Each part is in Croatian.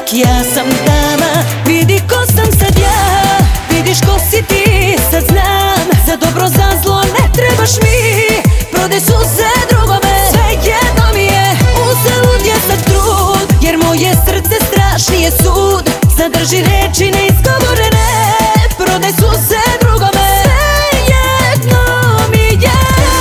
ja sam dama. Vidi ko sam sad ja, vidiš ko si ti, sad znam. Za dobro, za zlo ne trebaš mi, prodaj suze drugome. Sve jedno mi je, uzalud je sad trud, jer moje srce strašni je sud. Zadrži reči neizgovorene, prodaj suze drugome. Sve jedno mi je.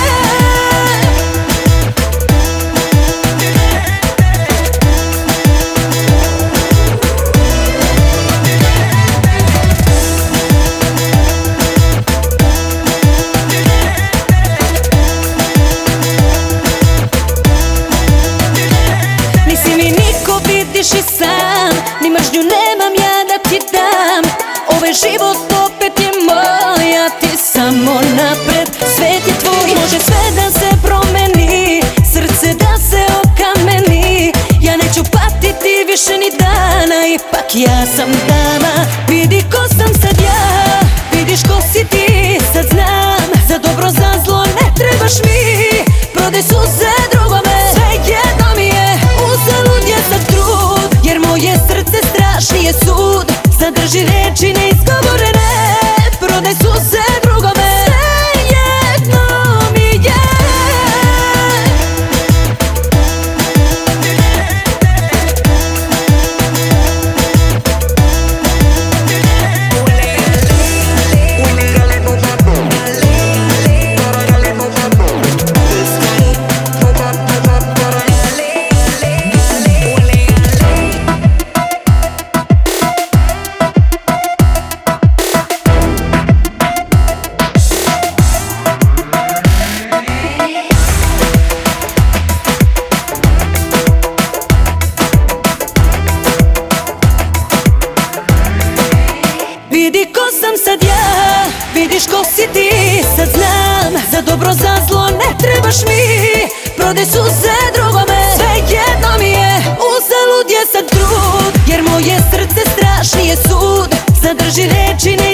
Nisi mi niko, vidiš i sam, ni mržnju nemam ja da ti dam. Ovaj život opet je moj, a ti samo napred. Svet je tvoj, može sve da se promeni, srce da se okameni. Ja neću patiti više ni dana, ipak ja sam dama. Vidi ko sam sad ja, vidiš ko si ti, sad znam. Za dobro, za zlo ne trebaš mi, prodaj suze drugome. Sve jedno mi je, uzalud je sad trud, jer moje srce strašni je sud. Zadrži reči neizgovorene, prodaj suze drugome. Sve jedno mi je. Vidi ko sam sad ja, vidiš ko si ti, sad znam. Za dobro, za zlo ne trebaš mi, prodaj suze drugome. Sve jedno mi je, uzalud je sad trud, jer moje srce strašni je sud. Zadrži reči